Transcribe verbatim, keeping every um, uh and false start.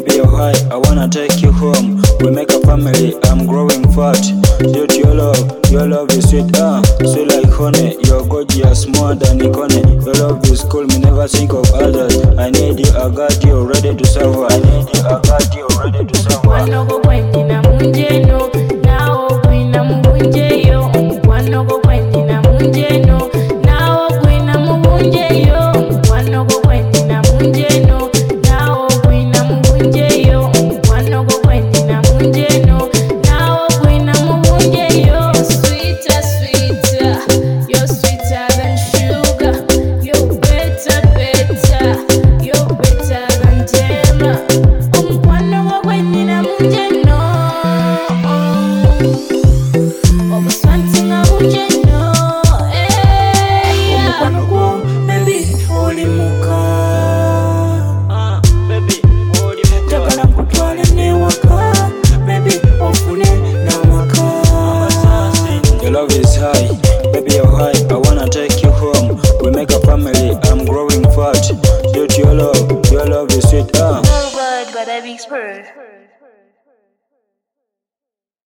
Baby, you're high, I wanna take you home. We make a family, I'm growing fat. Due to your love, your love is sweet, ah, sweet like honey. You're gorgeous, more than iconic. Your love is cool, me never think of others. I need you, I got you, ready to serve. I need you, I got you, ready to serve. Wanogo kwendi na munjeno, nao kwina mubunjeyo. Wanogo kwendi na munjeno, nao kwina mubunjeyo. Wanogo kwendi na munjeno, nao kwina mubunjeyo. Wanogo kwendi na munjeno, nao kwina mubunjeyo. Sweeter, sweeter, you're sweeter than sugar. You're better, better, you're better than jam. Wanogo kwendi na munjeno, oh swanting a munjeno, eh. Wanogo, baby, oli muka. Ah, baby, hold you Takala kutwale ne waka, baby, ofune na waka. Your love is high, baby, you're high, I wanna take you home. We make a family, I'm growing fat. Due to your love, your love is sweet, ah. Oh, but but I be spurred.